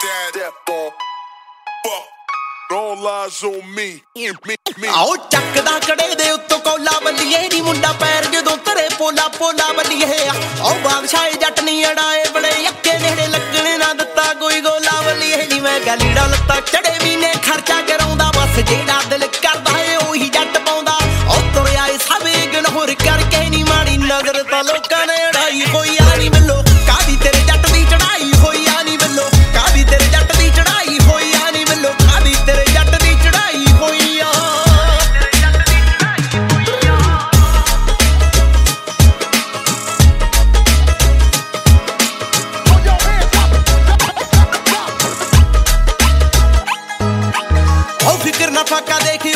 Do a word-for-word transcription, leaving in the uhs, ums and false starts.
ਆਓ ਚੱਕਦਾ ਕੜੇ ਦੇ ਉੱਤੋਂ ਕੋਲਾ ਬੱਲੀਏ ਨੀ ਮੁੰਡਾ ਪੈਰ ਜਦੋਂ ਤਰੇ ਪੋਲਾ ਪੋਲਾ ਬੱਲੀਏ ਆਓ ਬਾਦਸ਼ਾਹ ਜੱਟ ਨਹੀਂ ਅੜਾਏ ਬੜੇ ਅੱਕੇ ਨੇੜੇ ਲੱਗਣੇ ਨਾ ਦਿੱਤਾ ਕੋਈ ਗੋਲਾ ਬੱਲੀਏ ਨੀ ਮੈਂ ਕਿਹਾ ਲੀੜਾ ਲੱਤਾ ਚੜੇ ਵੀ ਨੇ ਖਰਚਾ ਕਰਾਉਂਦਾ ਬਸ ਜਿਹੜਾ ਦਿਲ ਕਰਦਾ ਏ ਉਹੀ ਜੱਟ ਪਾਉਂਦਾ ਉਹ ਤੁਰਿਆ ਏ ਸਭ ਇਗਨੋਰ ਕਰਕੇ ਨੀ ਮਾੜੀ ਨਜ਼ਰ ਤਾਂ ਲੋਕਾਂ ਨੇ ਅੜਾਈ ਹੋਈ ਆ ਨੀ ਬੱਲੋ ਕਾਦੀ ਤੇਰੇ ਜੱਟ ਦੀ ਚੜਾਈ ਹੋਈ ਆ ਨੀ ਬੱਲੋ ਕਾਦੀ ਤੇਰੇ ਜੱਟ ਦੀ ਚੜਾਈ ਹੋਈ ਆ ਨੀ ਬੱਲੋ ਕਾਦੀ ਤੇਰੇ ਜੱਟ ਦੀ ਚੜਾਈ ਹੋਈ ਆ ਫਿਕਰ ਨਾ ਫਾਕਾ ਦੇਖੀ